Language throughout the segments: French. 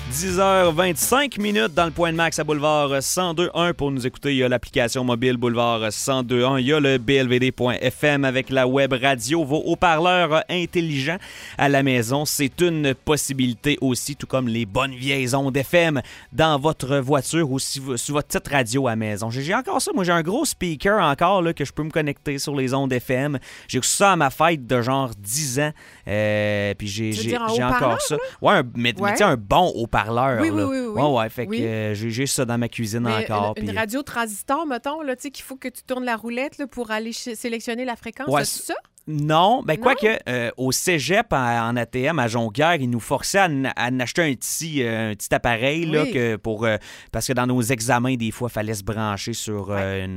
10h25 dans le Point de Max à Boulevard 102.1. Pour nous écouter, il y a l'application mobile Boulevard 102.1. Il y a le blvd.fm avec la web radio. Vos haut-parleurs intelligents à la maison, c'est une possibilité aussi, tout comme les bonnes vieilles ondes FM dans votre voiture ou sur votre petite radio à la maison. J'ai encore ça. Moi, j'ai un gros speaker encore là, que je peux me connecter sur les ondes FM. J'ai reçu ça à ma fête de genre 10 ans. Puis j'ai encore ça. Ouais, mais tu sais, un bon haut-parleur. Oui. Ouais, fait que j'ai ça dans ma cuisine encore. Une radio transistor, mettons, là, tu sais, qu'il faut que tu tournes la roulette là, pour aller sélectionner la fréquence, c'est ça? Non, ben quoique au cégep en ATM à Jonquière, ils nous forçaient à en acheter un petit appareil là, parce que dans nos examens, des fois, il fallait se brancher sur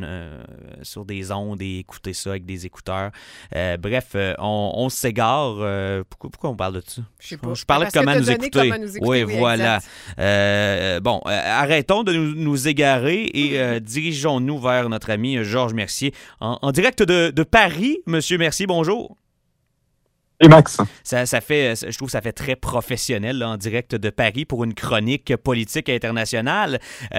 des ondes et écouter ça avec des écouteurs. Bref, on s'égare. Pourquoi on parle de ça? Je sais pas. Je parlais de comment nous écouter. Oui, voilà. Arrêtons de nous égarer et dirigeons-nous vers notre ami Georges Mercier en direct de Paris. Monsieur Mercier, bonjour. Et Max. Je trouve que ça fait très professionnel là, en direct de Paris pour une chronique politique internationale.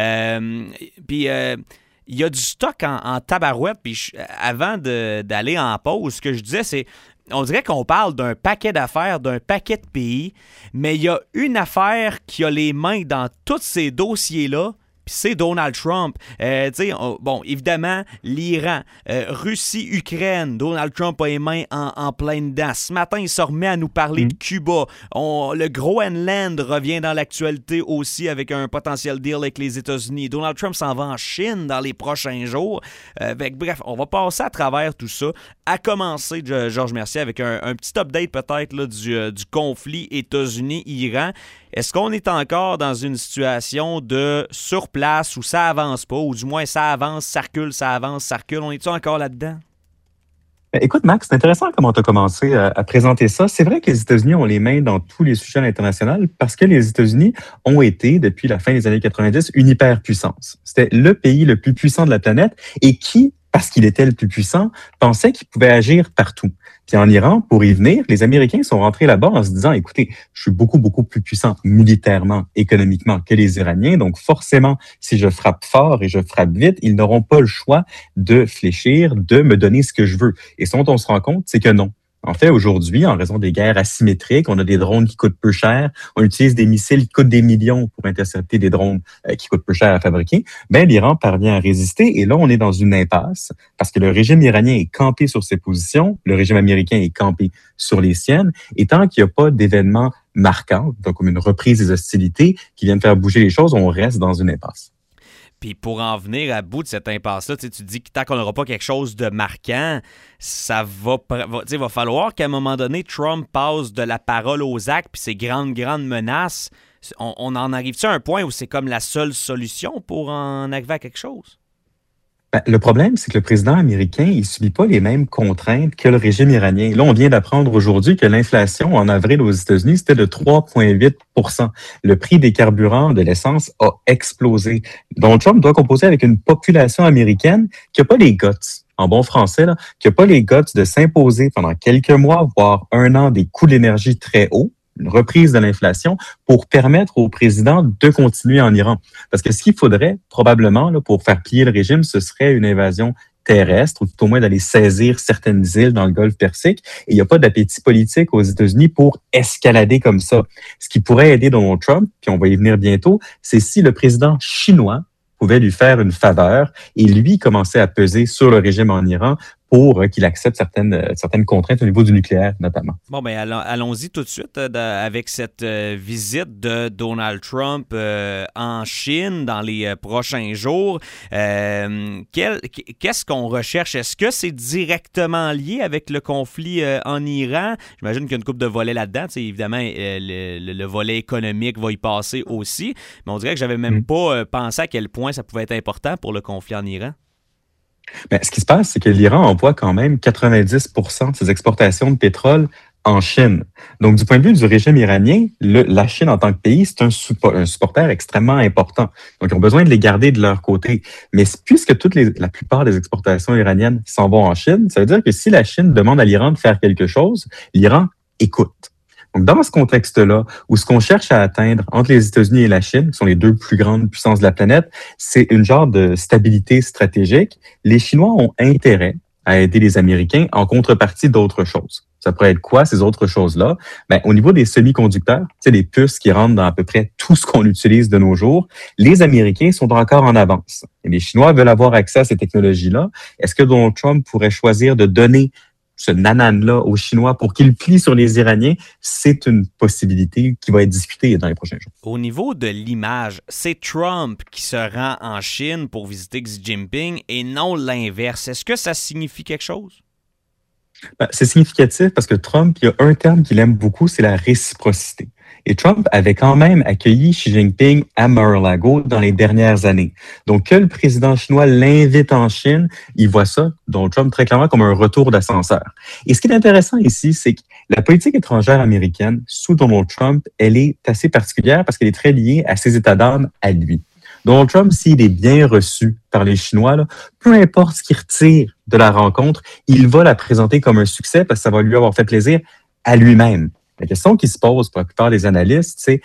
Puis il y a du stock en tabarouette. Puis avant d'aller en pause, ce que je disais, c'est on dirait qu'on parle d'un paquet d'affaires, d'un paquet de pays, mais il y a une affaire qui a les mains dans tous ces dossiers-là. Puis c'est Donald Trump. Bon, évidemment, l'Iran, Russie, Ukraine, Donald Trump a les mains en plein dedans. Ce matin, il se remet à nous parler de Cuba. Le Groenland revient dans l'actualité aussi avec un potentiel deal avec les États-Unis. Donald Trump s'en va en Chine dans les prochains jours. Bref, on va passer à travers tout ça. À commencer, Georges Mercier, avec un petit update peut-être là, du conflit États-Unis-Iran. Est-ce qu'on est encore dans une situation de sur place où ça avance pas, ou du moins ça avance, ça recule, ça avance, ça recule? On est-tu encore là-dedans? Écoute, Max, c'est intéressant comment tu as commencé à présenter ça. C'est vrai que les États-Unis ont les mains dans tous les sujets à l'international parce que les États-Unis ont été, depuis la fin des années 90, une hyperpuissance. C'était le pays le plus puissant de la planète et qui, parce qu'il était le plus puissant, pensait qu'il pouvait agir partout. Puis en Iran, pour y venir, les Américains sont rentrés là-bas en se disant, écoutez, je suis beaucoup, beaucoup plus puissant militairement, économiquement que les Iraniens. Donc forcément, si je frappe fort et je frappe vite, ils n'auront pas le choix de fléchir, de me donner ce que je veux. Et ce dont on se rend compte, c'est que non. En fait, aujourd'hui, en raison des guerres asymétriques, on a des drones qui coûtent peu cher, on utilise des missiles qui coûtent des millions pour intercepter des drones qui coûtent peu cher à fabriquer. Ben, l'Iran parvient à résister et là, on est dans une impasse parce que le régime iranien est campé sur ses positions, le régime américain est campé sur les siennes et tant qu'il n'y a pas d'événements marquants, donc comme une reprise des hostilités qui viennent faire bouger les choses, on reste dans une impasse. Puis pour en venir à bout de cette impasse-là, tu dis que tant qu'on n'aura pas quelque chose de marquant, ça va falloir qu'à un moment donné, Trump passe de la parole aux actes, puis ces grandes menaces. On en arrive-tu à un point où c'est comme la seule solution pour en arriver à quelque chose? Le problème, c'est que le président américain, il subit pas les mêmes contraintes que le régime iranien. Là, on vient d'apprendre aujourd'hui que l'inflation en avril aux États-Unis, c'était de 3,8 %. Le prix des carburants, de l'essence, a explosé. Donald Trump doit composer avec une population américaine qui n'a pas les guts, en bon français, là, qui n'a pas les guts de s'imposer pendant quelques mois, voire un an, des coûts de l'énergie très hauts, une reprise de l'inflation pour permettre au président de continuer en Iran. Parce que ce qu'il faudrait probablement là, pour faire plier le régime, ce serait une invasion terrestre ou tout au moins d'aller saisir certaines îles dans le Golfe Persique. Et il n'y a pas d'appétit politique aux États-Unis pour escalader comme ça. Ce qui pourrait aider Donald Trump, puis on va y venir bientôt, c'est si le président chinois pouvait lui faire une faveur et lui commencer à peser sur le régime en Iran pour qu'il accepte certaines contraintes au niveau du nucléaire, notamment. Bon, bien, allons-y tout de suite avec cette visite de Donald Trump en Chine dans les prochains jours. Qu'est-ce qu'on recherche? Est-ce que c'est directement lié avec le conflit en Iran? J'imagine qu'il y a une couple de volets là-dedans. Évidemment, le volet économique va y passer aussi, mais on dirait que j'avais même pas pensé à quel point ça pouvait être important pour le conflit en Iran. Mais ce qui se passe, c'est que l'Iran envoie quand même 90 % de ses exportations de pétrole en Chine. Donc, du point de vue du régime iranien, la Chine en tant que pays, c'est un supporter extrêmement important. Donc, ils ont besoin de les garder de leur côté. Mais puisque la plupart des exportations iraniennes s'en vont en Chine, ça veut dire que si la Chine demande à l'Iran de faire quelque chose, l'Iran écoute. Donc, dans ce contexte-là, où ce qu'on cherche à atteindre entre les États-Unis et la Chine, qui sont les deux plus grandes puissances de la planète, c'est une genre de stabilité stratégique. Les Chinois ont intérêt à aider les Américains en contrepartie d'autres choses. Ça pourrait être quoi, ces autres choses-là? Ben, au niveau des semi-conducteurs, les puces qui rentrent dans à peu près tout ce qu'on utilise de nos jours, les Américains sont encore en avance. Et les Chinois veulent avoir accès à ces technologies-là. Est-ce que Donald Trump pourrait choisir de donner ce nanan-là aux Chinois pour qu'ils plient sur les Iraniens? C'est une possibilité qui va être discutée dans les prochains jours. Au niveau de l'image, c'est Trump qui se rend en Chine pour visiter Xi Jinping et non l'inverse. Est-ce que ça signifie quelque chose? Ben, c'est significatif parce que Trump, il y a un terme qu'il aime beaucoup, c'est la réciprocité. Et Trump avait quand même accueilli Xi Jinping à Mar-a-Lago dans les dernières années. Donc, que le président chinois l'invite en Chine, il voit ça, Donald Trump, très clairement comme un retour d'ascenseur. Et ce qui est intéressant ici, c'est que la politique étrangère américaine, sous Donald Trump, elle est assez particulière parce qu'elle est très liée à ses états d'âme à lui. Donald Trump, s'il est bien reçu par les Chinois, là, peu importe ce qu'il retire de la rencontre, il va la présenter comme un succès parce que ça va lui avoir fait plaisir à lui-même. La question qui se pose pour la plupart des analystes, c'est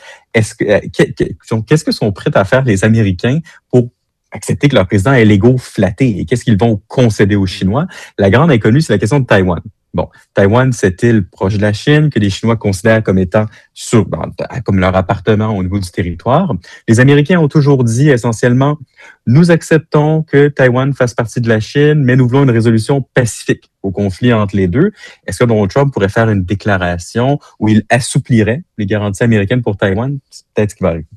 qu'est-ce que sont prêts à faire les Américains pour accepter que leur président ait l'ego flatté et qu'est-ce qu'ils vont concéder aux Chinois? La grande inconnue, c'est la question de Taïwan. Bon, Taïwan, cette île proche de la Chine que les Chinois considèrent comme étant comme leur appartement au niveau du territoire. Les Américains ont toujours dit essentiellement, nous acceptons que Taïwan fasse partie de la Chine, mais nous voulons une résolution pacifique au conflit entre les deux. Est-ce que Donald Trump pourrait faire une déclaration où il assouplirait les garanties américaines pour Taïwan? C'est peut-être ce qui va arriver.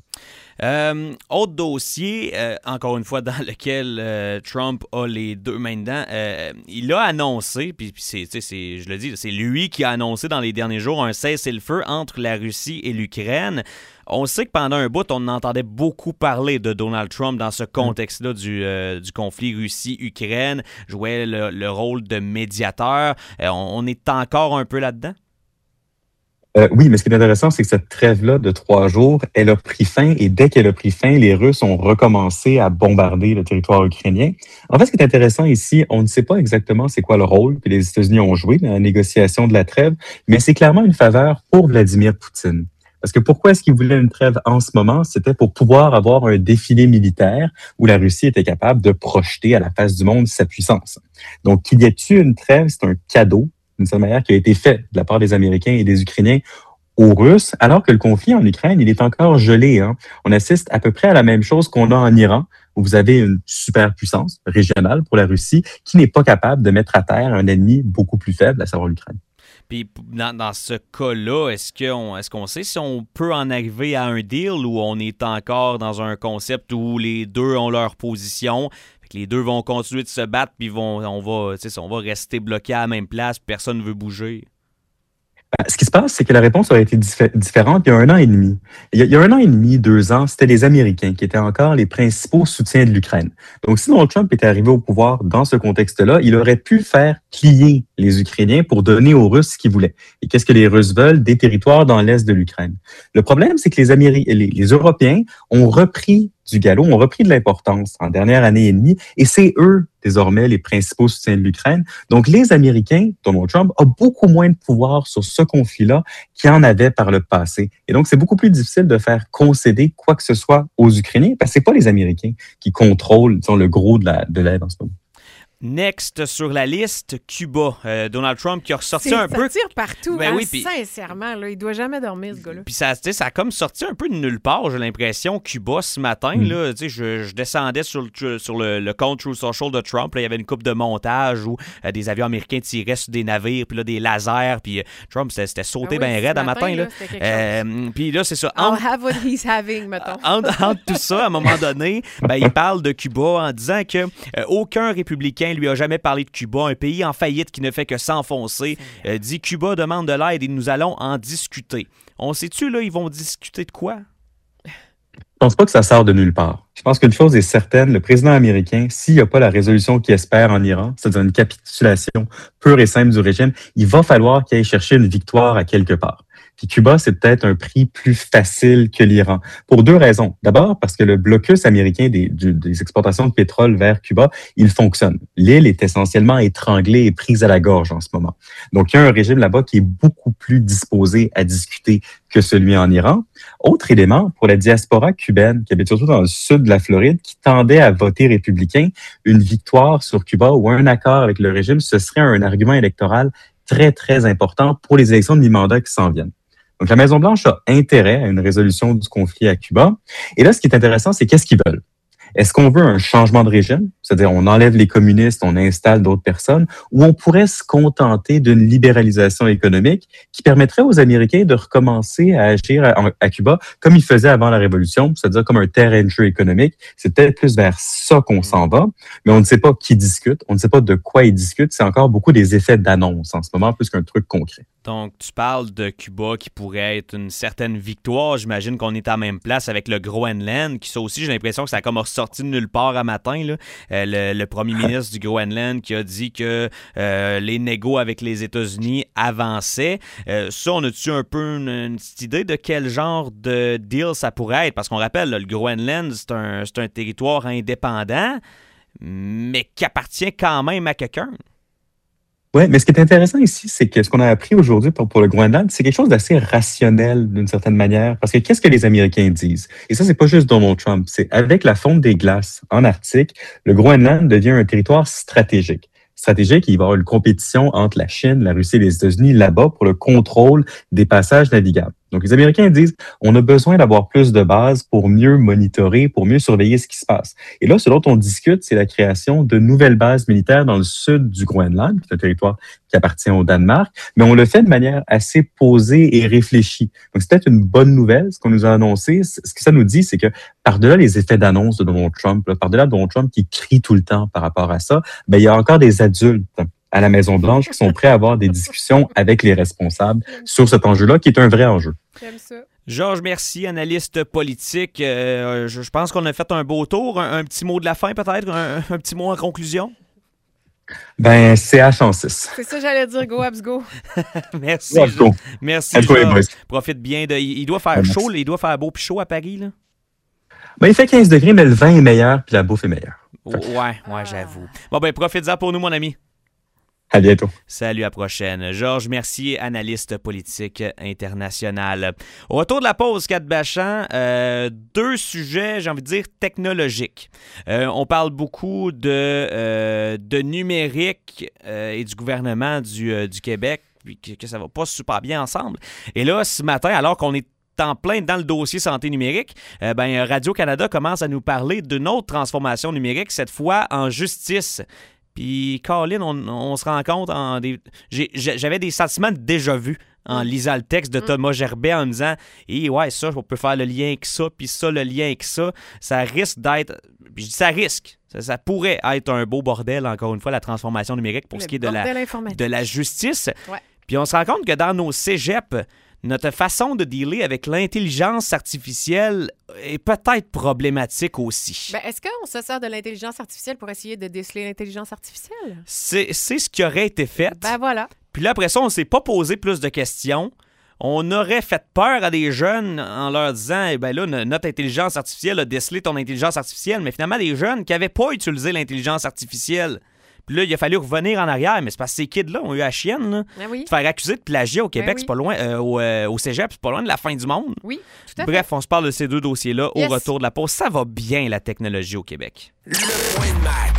Autre dossier, encore une fois, dans lequel Trump a les deux mains dedans, il a annoncé, puis je le dis, c'est lui qui a annoncé dans les derniers jours un cessez-le-feu entre la Russie et l'Ukraine. On sait que pendant un bout, on entendait beaucoup parler de Donald Trump dans ce contexte-là du conflit Russie-Ukraine, jouait le rôle de médiateur. On est encore un peu là-dedans? Oui, mais ce qui est intéressant, c'est que cette trêve-là de 3 jours, elle a pris fin et dès qu'elle a pris fin, les Russes ont recommencé à bombarder le territoire ukrainien. En fait, ce qui est intéressant ici, on ne sait pas exactement c'est quoi le rôle que les États-Unis ont joué dans la négociation de la trêve, mais c'est clairement une faveur pour Vladimir Poutine. Parce que pourquoi est-ce qu'il voulait une trêve en ce moment? C'était pour pouvoir avoir un défilé militaire où la Russie était capable de projeter à la face du monde sa puissance. Donc, qu'il y ait eu une trêve, c'est un cadeau d'une certaine manière, qui a été fait de la part des Américains et des Ukrainiens aux Russes, alors que le conflit en Ukraine, il est encore gelé. Hein. On assiste à peu près à la même chose qu'on a en Iran, où vous avez une superpuissance régionale pour la Russie qui n'est pas capable de mettre à terre un ennemi beaucoup plus faible, à savoir l'Ukraine. Puis dans ce cas-là, est-ce qu'on sait si on peut en arriver à un deal ou on est encore dans un concept où les deux ont leur position? Les deux vont continuer de se battre, puis on va rester bloqués à la même place, personne ne veut bouger. Ce qui se passe, c'est que la réponse aurait été différente il y a 1 an et demi. Il y a 1 an et demi, 2 ans, c'était les Américains qui étaient encore les principaux soutiens de l'Ukraine. Donc, si Donald Trump était arrivé au pouvoir dans ce contexte-là, il aurait pu faire plier les Ukrainiens pour donner aux Russes ce qu'ils voulaient. Et qu'est-ce que les Russes veulent? Des territoires dans l'est de l'Ukraine. Le problème, c'est que les Européens ont repris du galop, ont repris de l'importance en dernière année et demie, et c'est eux, désormais, les principaux soutiens de l'Ukraine. Donc, les Américains, Donald Trump, a beaucoup moins de pouvoir sur ce conflit-là qu'il en avait par le passé. Et donc, c'est beaucoup plus difficile de faire concéder quoi que ce soit aux Ukrainiens, parce que c'est pas les Américains qui contrôlent, disons, le gros de l'aide en ce moment. Next sur la liste, Cuba. Donald Trump qui a ressorti un peu... Ça tire partout, ben hein, oui, pis... sincèrement. Là, il doit jamais dormir, ce gars-là. Puis ça a comme sorti un peu de nulle part, j'ai l'impression, Cuba, ce matin. Là, je descendais sur le compte True Social de Trump. Là, il y avait une coupe de montage où des avions américains tiraient sur des navires, puis là, des lasers. Puis Trump, c'était sauté bien raide à matin. Puis là, c'est ça. I'll have what he's having, mettons. Entre tout ça, à un moment donné, il parle de Cuba en disant que aucun républicain lui a jamais parlé de Cuba, un pays en faillite qui ne fait que s'enfoncer. Dit Cuba demande de l'aide et nous allons en discuter. On sait-tu, là, ils vont discuter de quoi? Je pense pas que ça sort de nulle part. Je pense qu'une chose est certaine, le président américain, s'il n'y a pas la résolution qu'il espère en Iran, c'est-à-dire une capitulation pure et simple du régime, il va falloir qu'il aille chercher une victoire à quelque part. Puis Cuba, c'est peut-être un prix plus facile que l'Iran. Pour deux raisons. D'abord, parce que le blocus américain des exportations de pétrole vers Cuba, il fonctionne. L'île est essentiellement étranglée et prise à la gorge en ce moment. Donc, il y a un régime là-bas qui est beaucoup plus disposé à discuter que celui en Iran. Autre élément, pour la diaspora cubaine, qui habite surtout dans le sud de la Floride, qui tendait à voter républicain, une victoire sur Cuba ou un accord avec le régime, ce serait un argument électoral très, très important pour les élections de mi-mandat qui s'en viennent. Donc, la Maison-Blanche a intérêt à une résolution du conflit à Cuba. Et là, ce qui est intéressant, c'est qu'est-ce qu'ils veulent? Est-ce qu'on veut un changement de régime, c'est-à-dire on enlève les communistes, on installe d'autres personnes, ou on pourrait se contenter d'une libéralisation économique qui permettrait aux Américains de recommencer à agir à Cuba comme ils faisaient avant la Révolution, c'est-à-dire comme un terrain de jeu économique? C'est peut-être plus vers ça qu'on s'en va, mais on ne sait pas qui discute, on ne sait pas de quoi ils discutent. C'est encore beaucoup des effets d'annonce en ce moment, plus qu'un truc concret. Donc, tu parles de Cuba qui pourrait être une certaine victoire. J'imagine qu'on est à la même place avec le Groenland, qui ça aussi, j'ai l'impression que ça a comme ressorti de nulle part à matin, là. Le premier ministre du Groenland qui a dit que les négos avec les États-Unis avançaient. Ça, on a-tu un peu une petite idée de quel genre de deal ça pourrait être? Parce qu'on rappelle, là, le Groenland, c'est un territoire indépendant, mais qui appartient quand même à quelqu'un. Oui, mais ce qui est intéressant ici, c'est que ce qu'on a appris aujourd'hui pour le Groenland, c'est quelque chose d'assez rationnel d'une certaine manière. Parce que qu'est-ce que les Américains disent? Et ça, c'est pas juste Donald Trump. C'est avec la fonte des glaces en Arctique, le Groenland devient un territoire stratégique. Stratégique, il va y avoir une compétition entre la Chine, la Russie et les États-Unis là-bas pour le contrôle des passages navigables. Donc, les Américains disent, on a besoin d'avoir plus de bases pour mieux monitorer, pour mieux surveiller ce qui se passe. Et là, ce dont on discute, c'est la création de nouvelles bases militaires dans le sud du Groenland, qui est un territoire qui appartient au Danemark, mais on le fait de manière assez posée et réfléchie. Donc, c'est peut-être une bonne nouvelle, ce qu'on nous a annoncé. Ce que ça nous dit, c'est que par-delà les effets d'annonce de Donald Trump, par-delà Donald Trump qui crie tout le temps par rapport à ça, ben, il y a encore des adultes à la Maison-Blanche qui sont prêts à avoir des discussions avec les responsables sur cet enjeu-là, qui est un vrai enjeu. J'aime ça. Georges, merci, analyste politique. Je pense qu'on a fait un beau tour. Un petit mot de la fin, peut-être? Un petit mot en conclusion? Ben, CH en 6. C'est ça, j'allais dire. Go, Habs, go. Merci. Go, go. Merci, Georges. Profite bien. Il doit faire chaud, il doit faire beau puis chaud à Paris, là? Ben, il fait 15 degrés, mais le vin est meilleur puis la bouffe est meilleure. Ouais, j'avoue. Bon, ben, profite-en pour nous, mon ami. À bientôt. Salut, à la prochaine. Georges Mercier, analyste politique international. Au retour de la pause, Kat Bachand, deux sujets, j'ai envie de dire, technologiques. On parle beaucoup de numérique et du gouvernement du Québec, puis que ça va pas super bien ensemble. Et là, ce matin, alors qu'on est en plein dans le dossier santé numérique, Radio-Canada commence à nous parler d'une autre transformation numérique, cette fois en justice. Puis, Colin, on se rend compte, j'avais des sentiments de déjà-vu en lisant le texte de Thomas Gerbet en me disant « ouais, ça, on peut faire le lien avec ça, puis ça, le lien avec ça. » Ça risque d'être... Puis je dis ça risque. Ça pourrait être un beau bordel, encore une fois, la transformation numérique pour ce qui est de la justice. Ouais. Puis on se rend compte que dans nos cégeps, notre façon de dealer avec l'intelligence artificielle est peut-être problématique aussi. Ben, est-ce qu'on se sert de l'intelligence artificielle pour essayer de déceler l'intelligence artificielle? C'est ce qui aurait été fait. Ben voilà. Puis là, après ça, on ne s'est pas posé plus de questions. On aurait fait peur à des jeunes en leur disant « ben là, notre intelligence artificielle a décelé ton intelligence artificielle. » Mais finalement, des jeunes qui n'avaient pas utilisé l'intelligence artificielle. Puis là, il a fallu revenir en arrière, mais c'est parce que ces kids-là ont eu la chienne. Là. Ben oui. De faire accuser de plagiat au Québec, c'est pas loin, au cégep, c'est pas loin de la fin du monde. Oui, tout à fait. Bref, on se parle de ces deux dossiers-là au retour de la pause. Ça va bien, la technologie au Québec. Le point de Max.